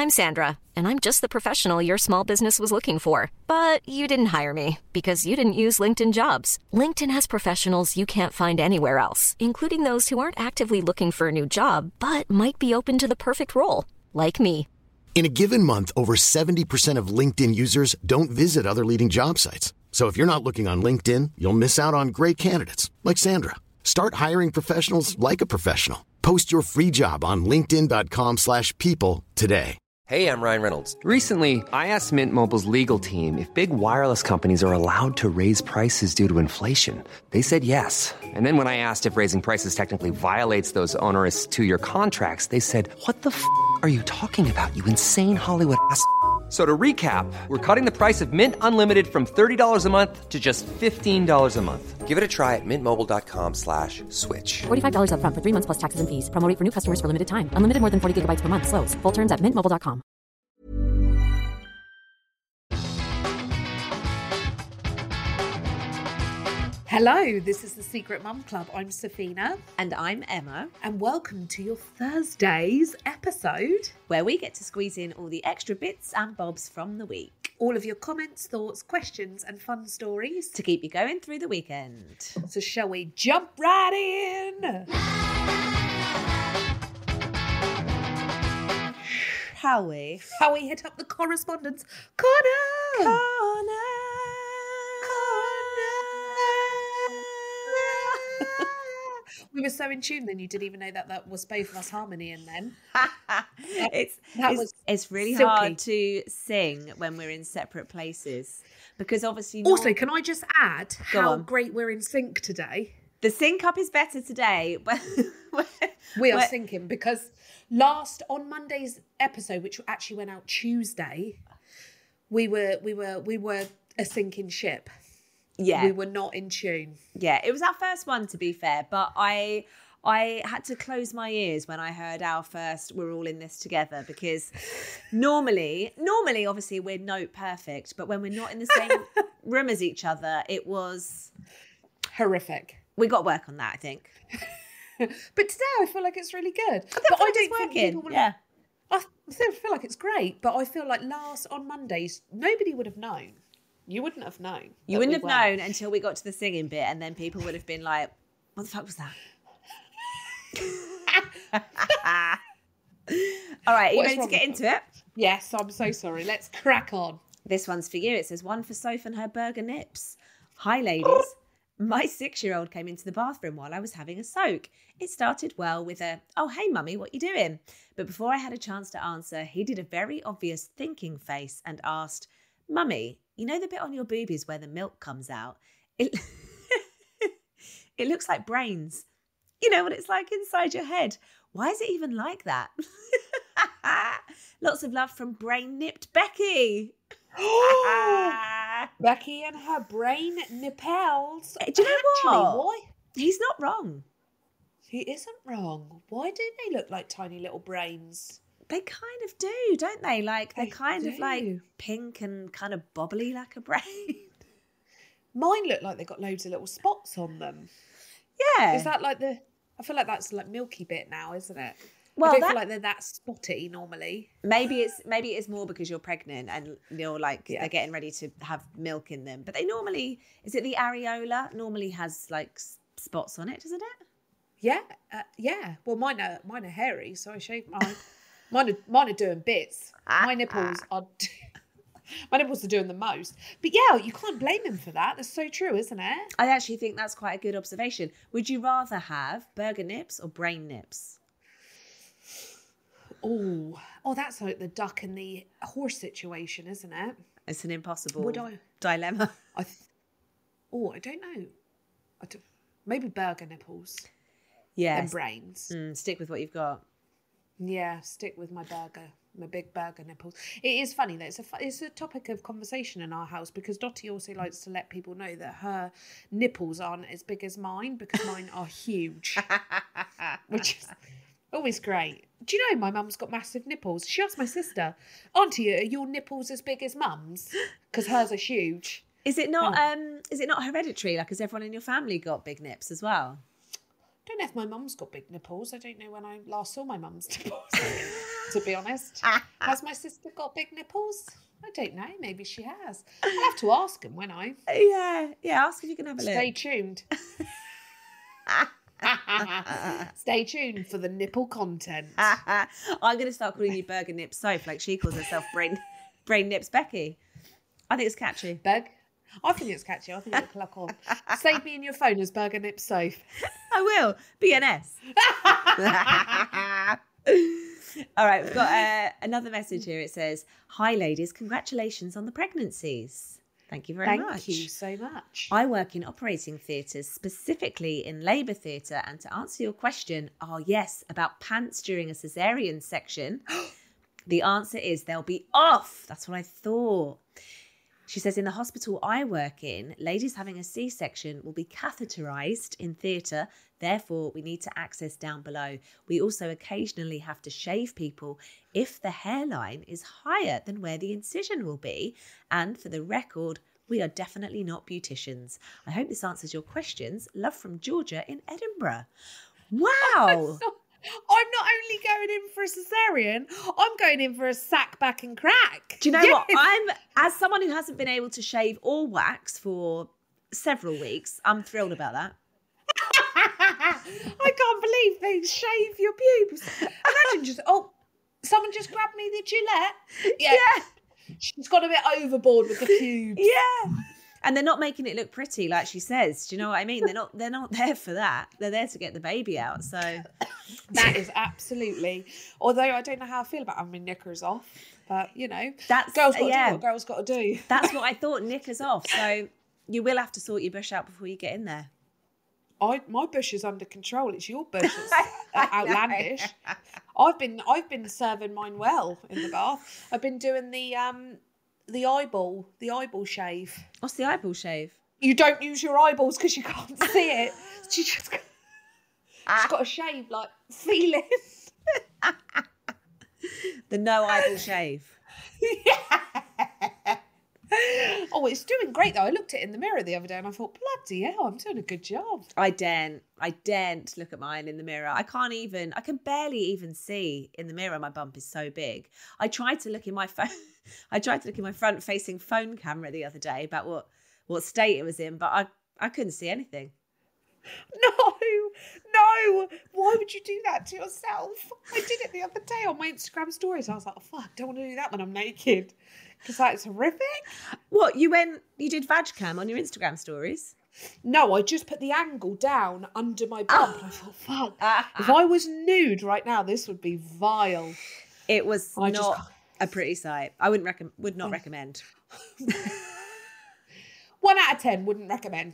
I'm Sandra, and I'm just the professional your small business was looking for. But you didn't hire me because you didn't use LinkedIn Jobs. LinkedIn has professionals you can't find anywhere else, including those who aren't actively looking for a new job, but might be open to the perfect role, like me. In a given month, over 70% of LinkedIn users don't visit other leading job sites. So if you're not looking on LinkedIn, you'll miss out on great candidates like Sandra. Start hiring professionals like a professional. Post your free job on linkedin.com/people today. Hey, I'm Ryan Reynolds. Recently, I asked Mint Mobile's legal team if big wireless companies are allowed to raise prices due to inflation. They said yes. And then when I asked if raising prices technically violates those onerous 2-year contracts, they said, "What the f*** are you talking about, you insane Hollywood ass?" So to recap, we're cutting the price of Mint Unlimited from $30 a month to just $15 a month. Give it a try at mintmobile.com/switch. $45 up front for 3 months plus taxes and fees. Promo rate for new customers for limited time. Unlimited more than 40 gigabytes per month. Slows full terms at mintmobile.com. Hello, this is the Secret Mum Club. I'm Safina. And I'm Emma. And welcome to your Thursday's episode, where we get to squeeze in all the extra bits and bobs from the week. All of your comments, thoughts, questions and fun stories to keep you going through the weekend. So shall we jump right in? Shall we? Shall we hit up the correspondence corner? We were so in tune then you didn't even know that was both of us harmonying then. It's really silky. hard to sing when we're in separate places because obviously... Also, can I just add how great we're in sync today? The sync up is better today. But we are syncing because on Monday's episode, which actually went out Tuesday, we were a sinking ship. Yeah. We were not in tune. Yeah, it was our first one, to be fair, but I had to close my ears when I heard our first "we're all in this together" because normally obviously we're note perfect, but when we're not in the same room as each other, it was horrific. We got to work on that, I think. But today I feel like it's really good. I don't think people will... Yeah. I feel like it's great, but I feel like on Mondays nobody would have known. You wouldn't have known. You wouldn't have known until we got to the singing bit, and then people would have been like, what the fuck was that? All right, are you ready to get into it? Yes, I'm so sorry. Let's crack on. This one's for you. It says, one for Soph and her burger nips. Hi, ladies. My 6-year-old came into the bathroom while I was having a soak. It started well with a, "Oh, hey, mummy, what you doing?" But before I had a chance to answer, he did a very obvious thinking face and asked, "Mummy, you know the bit on your boobies where the milk comes out? It looks like brains. You know what it's like inside your head. Why is it even like that?" Lots of love from brain-nipped Becky. Becky and her brain nipples. Do you know what? Why? He's not wrong. He isn't wrong. Why do they look like tiny little brains? They kind of do, don't they? Like they're kind of like pink and kind of bobbly like a brain. Mine look like they've got loads of little spots on them. Yeah. Is that like I feel like that's like milky bit now, isn't it? Well, I don't feel like they're that spotty normally. Maybe it's more because you're pregnant and you're like they're getting ready to have milk in them. But they normally, is it the areola? Normally has like spots on it, doesn't it? Yeah, yeah. Well, mine are hairy, so I shave mine. Mine are doing bits. My nipples are doing the most. But yeah, you can't blame him for that. That's so true, isn't it? I actually think that's quite a good observation. Would you rather have burger nips or brain nips? Oh, that's like the duck and the horse situation, isn't it? It's an impossible dilemma. I don't know. Maybe burger nipples. Yeah. And brains. Stick with what you've got. Yeah, stick with my big burger nipples. It is funny that it's a topic of conversation in our house because Dottie also likes to let people know that her nipples aren't as big as mine because mine are huge, which is always great. Do you know my mum's got massive nipples? She asked my sister, "Auntie, are your nipples as big as mum's?" Because hers are huge. Is it not? Is it not hereditary? Like, has everyone in your family got big nips as well? I don't know if my mum's got big nipples. I don't know when I last saw my mum's nipples. to be honest. Has my sister got big nipples? I don't know. Maybe she has. I'll have to ask him, won't I? Yeah. Ask if you can have a look. Stay tuned. Stay tuned for the nipple content. I'm going to start calling you Burger Nips Soph, like she calls herself Brain Nips Becky. I think it's catchy. I think it's catchy. I think it'll clock on. Save me in your phone as Burger Nips Soph. I will. BNS. All right, we've got another message here. It says, "Hi ladies, congratulations on the pregnancies." Thank you very much. Thank you so much. I work in operating theatres, specifically in labour theatre. And to answer your question, yes, about pants during a caesarean section, the answer is they'll be off. That's what I thought. She says, in the hospital I work in, ladies having a C-section will be catheterised in theatre. Therefore, we need to access down below. We also occasionally have to shave people if the hairline is higher than where the incision will be. And for the record, we are definitely not beauticians. I hope this answers your questions. Love from Georgia in Edinburgh. Wow. I'm not only going in for a cesarean, I'm going in for a sack, back and crack. Do you know what? As someone who hasn't been able to shave or wax for several weeks, I'm thrilled about that. I can't believe they shave your pubes. Imagine someone just grabbed me the Gillette. Yeah. She's got a bit overboard with the pubes. Yeah. And they're not making it look pretty, like she says. Do you know what I mean? They're not there for that. They're there to get the baby out. So that is absolutely. Although I don't know how I feel about having my knickers off, but that's girls got to do what girls got to do. That's what I thought. Knickers off. So you will have to sort your bush out before you get in there. My bush is under control. It's your bush that's outlandish. I've been serving mine well in the bath. I've been doing the eyeball shave. What's the eyeball shave? You don't use your eyeballs because you can't see it. She's just got to shave, like, feeling. The no eyeball shave. Yeah. Oh, it's doing great though. I looked at it in the mirror the other day and I thought, bloody hell, I'm doing a good job. I daren't look at mine in the mirror. I can barely even see in the mirror. My bump is so big. I tried to look in my phone. I tried to look in my front facing phone camera the other day about what state it was in, but I couldn't see anything. No. Why would you do that to yourself? I did it the other day on my Instagram stories. I was like, oh, fuck, I don't want to do that when I'm naked. Because that's horrific. What, you did vag cam on your Instagram stories? No, I just put the angle down under my bump. And I thought, fuck, if I was nude right now, this would be vile. It was not a pretty sight. I would not recommend. 1 out of 10 wouldn't recommend.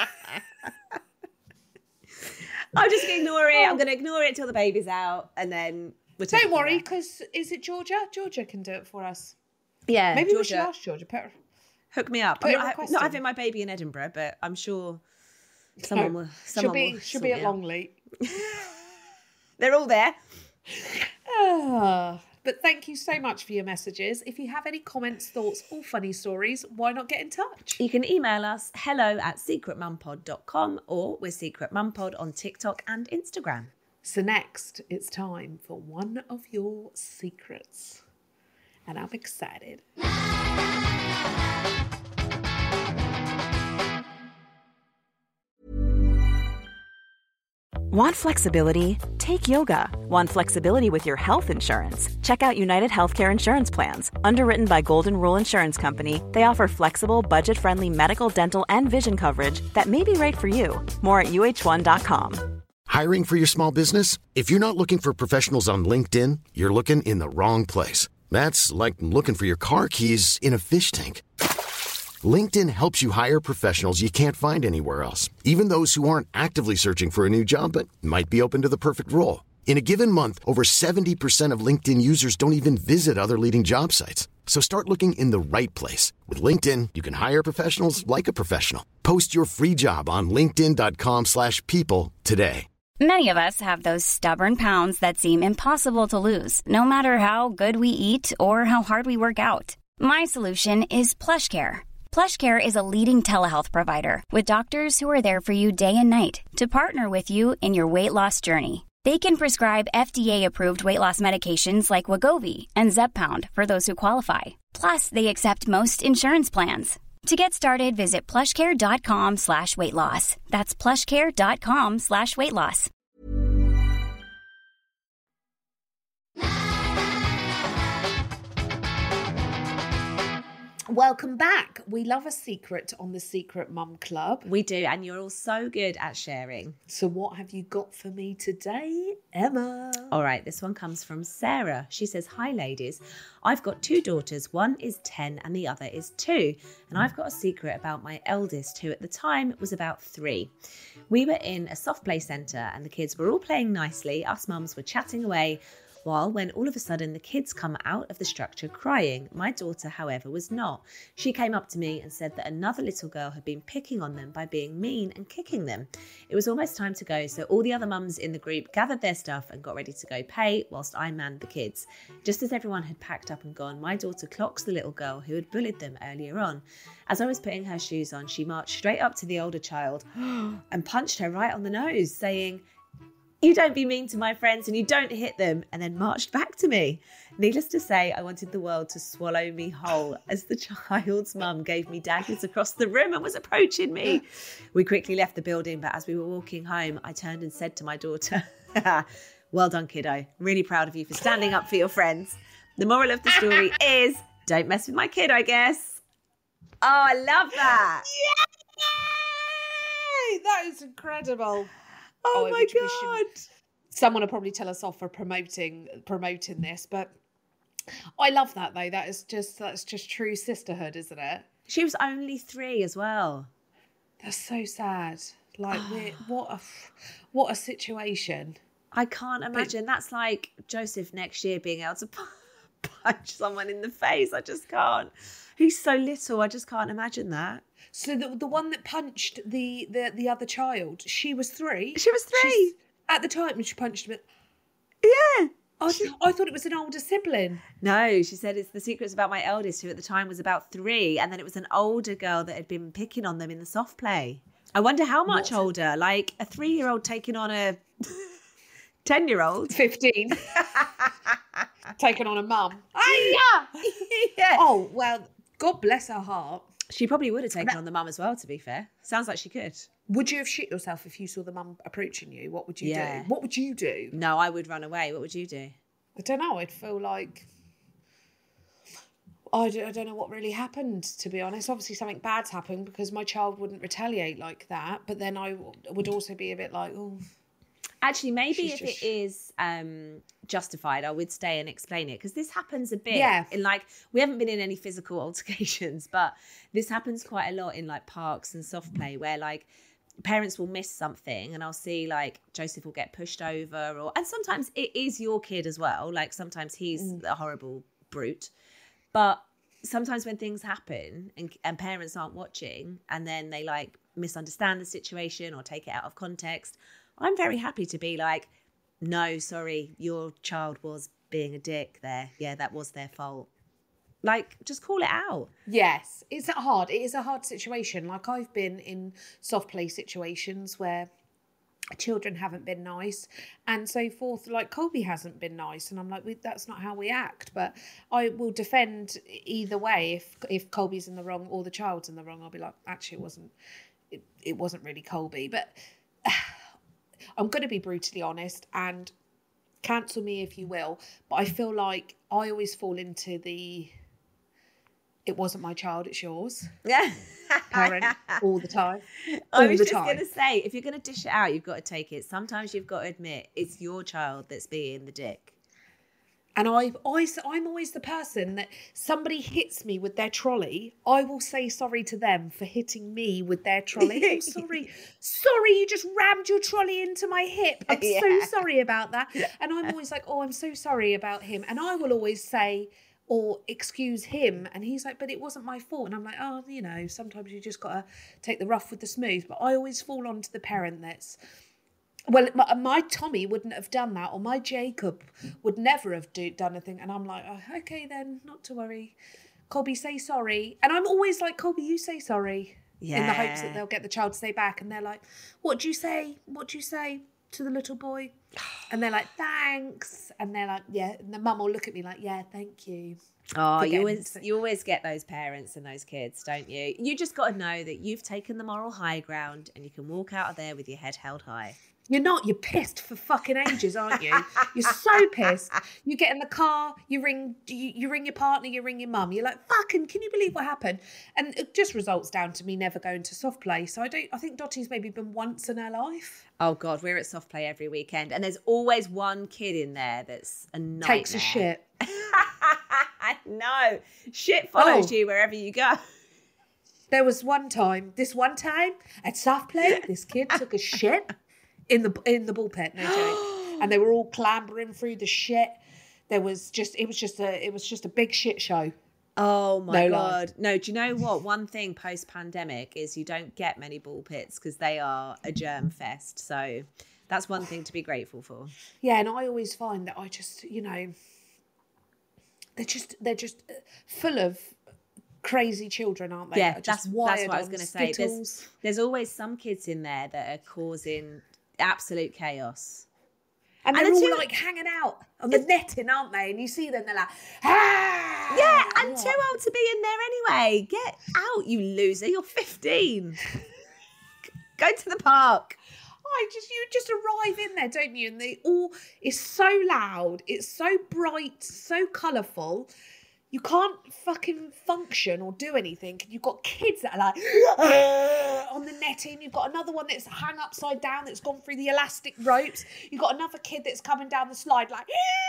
I'm just going to ignore it. I'm going to ignore it till the baby's out and then we'll take Don't worry, because is it Georgia? Georgia can do it for us. Yeah, maybe Georgia. We should ask Georgia. Hook me up. I'm not having my baby in Edinburgh, but I'm sure someone will. She'll be at Longleat. They're all there. But thank you so much for your messages. If you have any comments, thoughts, or funny stories, why not get in touch? You can email us hello@secretmumpod.com or we're Secret Mum Pod on TikTok and Instagram. So next, it's time for one of your secrets. And I'm excited. Want flexibility? Take yoga. Want flexibility with your health insurance? Check out United Healthcare Insurance Plans. Underwritten by Golden Rule Insurance Company, they offer flexible, budget-friendly medical, dental, and vision coverage that may be right for you. More at UH1.com. Hiring for your small business? If you're not looking for professionals on LinkedIn, you're looking in the wrong place. That's like looking for your car keys in a fish tank. LinkedIn helps you hire professionals you can't find anywhere else, even those who aren't actively searching for a new job but might be open to the perfect role. In a given month, over 70% of LinkedIn users don't even visit other leading job sites. So start looking in the right place. With LinkedIn, you can hire professionals like a professional. Post your free job on linkedin.com/people today. Many of us have those stubborn pounds that seem impossible to lose, no matter how good we eat or how hard we work out. My solution is PlushCare. PlushCare is a leading telehealth provider with doctors who are there for you day and night to partner with you in your weight loss journey. They can prescribe FDA-approved weight loss medications like Wegovy and Zepbound for those who qualify. Plus, they accept most insurance plans. To get started, visit plushcare.com/weightloss. That's plushcare.com/weightloss. Welcome back. We love a secret on the Secret Mum Club. We do, and you're all so good at sharing. So what have you got for me today, Emma? All right, this one comes from Sarah. She says, "Hi ladies, I've got 2 daughters. One is 10 and the other is 2. And I've got a secret about my eldest, who at the time was about 3. We were in a soft play centre and the kids were all playing nicely. Us mums were chatting away, while when all of a sudden the kids come out of the structure crying. My daughter, however, was not. She came up to me and said that another little girl had been picking on them by being mean and kicking them. It was almost time to go, so all the other mums in the group gathered their stuff and got ready to go pay whilst I manned the kids. Just as everyone had packed up and gone, my daughter clocks the little girl who had bullied them earlier on. As I was putting her shoes on, she marched straight up to the older child and punched her right on the nose, saying, 'You don't be mean to my friends and you don't hit them,' and then marched back to me. Needless to say, I wanted the world to swallow me whole as the child's mum gave me daggers across the room and was approaching me. We quickly left the building, but as we were walking home, I turned and said to my daughter, 'Well done, kiddo. I'm really proud of you for standing up for your friends.' The moral of the story is, don't mess with my kid, I guess." Oh, I love that. Yay! That is incredible. Oh my God. Someone will probably tell us off for promoting this, but I love that though. That's just true sisterhood, isn't it? She was only 3 as well. That's so sad. Like, what a situation. I can't imagine. That's like Joseph next year being able to punch someone in the face. I just can't. He's so little. I just can't imagine that. So the one that punched the other child, she was 3? She was 3. At the time when she punched him. Yeah. I thought it was an older sibling. No, she said it's the secrets about my eldest, who at the time was about 3. And then it was an older girl that had been picking on them in the soft play. I wonder how much older. Like a 3-year-old taking on a 10-year-old. 15. Taking on a mum. Yeah. Oh, well, God bless her heart. She probably would have taken on the mum as well, to be fair. Sounds like she could. Would you have shit yourself if you saw the mum approaching you? What would you do? What would you do? No, I would run away. What would you do? I don't know. I'd feel like... I don't know what really happened, to be honest. Obviously, something bad's happened because my child wouldn't retaliate like that. But then I would also be a bit like, oh... Actually, maybe if it is justified, I would stay and explain it, because this happens a bit. Yeah. In like, we haven't been in any physical altercations, but this happens quite a lot in like parks and soft play, where like parents will miss something, and I'll see like Joseph will get pushed over, and sometimes it is your kid as well. Like sometimes he's a horrible brute, but sometimes when things happen and parents aren't watching, and then they like misunderstand the situation or take it out of context, I'm very happy to be like, no, sorry, your child was being a dick there. Yeah, that was their fault. Like, just call it out. Yes. It's hard. It is a hard situation. Like, I've been in soft play situations where children haven't been nice and so forth. Like, Colby hasn't been nice. And I'm like, that's not how we act. But I will defend either way. If Colby's in the wrong or the child's in the wrong, I'll be like, actually, it wasn't really Colby. But... I'm going to be brutally honest, and cancel me if you will, but I feel like I always fall into it wasn't my child, it's yours. Yeah. Parent all the time. I was just going to say, if you're going to dish it out, you've got to take it. Sometimes you've got to admit it's your child that's being the dick. And I'm always the person that somebody hits me with their trolley, I will say sorry to them for hitting me with their trolley. Oh, sorry, you just rammed your trolley into my hip. I'm so sorry about that. And I'm always like, oh, I'm so sorry about him. And I will always say or excuse him. And he's like, but it wasn't my fault. And I'm like, oh, sometimes you just got to take the rough with the smooth. But I always fall onto the parent that's, well, my Tommy wouldn't have done that, or my Jacob would never have done a thing. And I'm like, oh, okay then, not to worry. Colby, say sorry. And I'm always like, Colby, you say sorry. Yeah. In the hopes that they'll get the child to say back. And they're like, what do you say? What do you say to the little boy? And they're like, thanks. And they're like, yeah. And the mum will look at me like, yeah, thank you. Oh, you always get those parents and those kids, don't you? You just got to know that you've taken the moral high ground and you can walk out of there with your head held high. You're not. You're pissed for fucking ages, aren't you? You're so pissed. You get in the car, you ring your partner, you ring your mum. You're like, fucking, can you believe what happened? And it just results down to me never going to soft play. So I think Dottie's maybe been once in her life. Oh God, we're at soft play every weekend, and there's always one kid in there that's a nightmare. Takes a shit. No, shit follows you wherever you go. There was one time at soft play, this kid took a shit in the ball pit, no joke. And they were all clambering through the shit. It was just a big shit show. Oh my God. No, do you know what? One thing post-pandemic is you don't get many ball pits because they are a germ fest. So that's one thing to be grateful for. Yeah, and I always find that I just, they're just full of crazy children, aren't they? Yeah, that's what I was going to say. There's always some kids in there that are causing absolute chaos. And they're all like hanging out on the netting, aren't they? And you see them, they're like, ah! Yeah, and too old to be in there anyway. Get out, you loser. You're 15. Go to the park. You just arrive in there, don't you? And it's so loud. It's so bright, so colourful. You can't fucking function or do anything. You've got kids that are like on the netting. You've got another one that's hung upside down that's gone through the elastic ropes. You've got another kid that's coming down the slide like.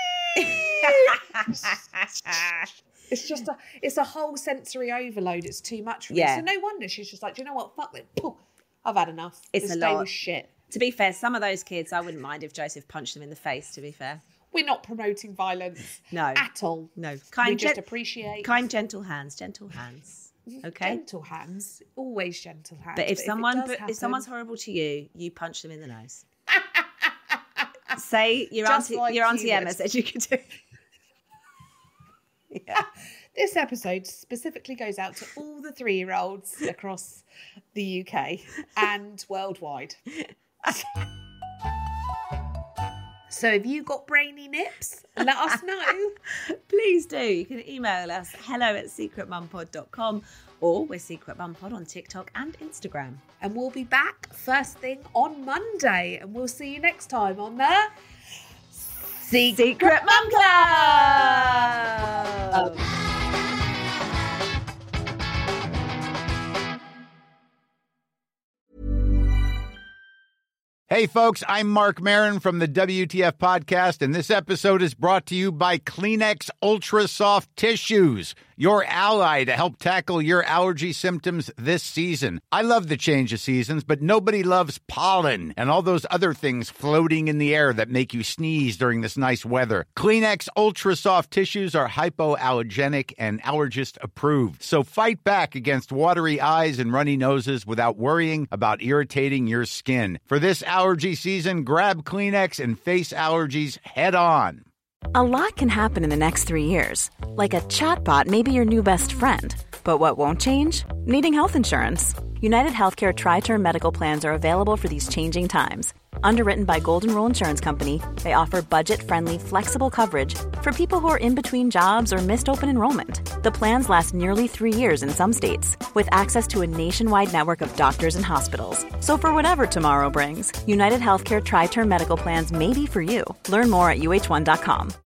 It's a whole sensory overload. It's too much for me. So no wonder she's just like, do you know what? Fuck it. I've had enough. It's this a day lot. Was shit. To be fair, some of those kids, I wouldn't mind if Joseph punched them in the face, to be fair. We're not promoting violence. No. At all. No. We just appreciate. Kind, gentle hands. Okay? Gentle hands. Always gentle hands. But if someone's horrible to you, you punch them in the nose. Say your auntie Emma said you could do. Yeah. This episode specifically goes out to all the 3-year-olds across the UK and worldwide. So if you got brainy nips, let us know. Please do. You can email us hello@secretmumpod.com, or we're Secret Mum Pod on TikTok and Instagram. And we'll be back first thing on Monday. And we'll see you next time on the Secret Mum Club. Hey, folks, I'm Mark Maron from the WTF Podcast, and this episode is brought to you by Kleenex Ultra Soft Tissues, your ally to help tackle your allergy symptoms this season. I love the change of seasons, but nobody loves pollen and all those other things floating in the air that make you sneeze during this nice weather. Kleenex Ultra Soft Tissues are hypoallergenic and allergist approved, so fight back against watery eyes and runny noses without worrying about irritating your skin. For this allergy season, grab Kleenex and face allergies head on. A lot can happen in the next 3 years. Like a chatbot may be your new best friend. But what won't change? Needing health insurance. United Healthcare Tri-Term Medical Plans are available for these changing times. Underwritten by Golden Rule Insurance Company, they offer budget-friendly, flexible coverage for people who are in between jobs or missed open enrollment. The plans last nearly 3 years in some states, with access to a nationwide network of doctors and hospitals. So for whatever tomorrow brings, United Healthcare Tri-Term Medical Plans may be for you. Learn more at uh1.com.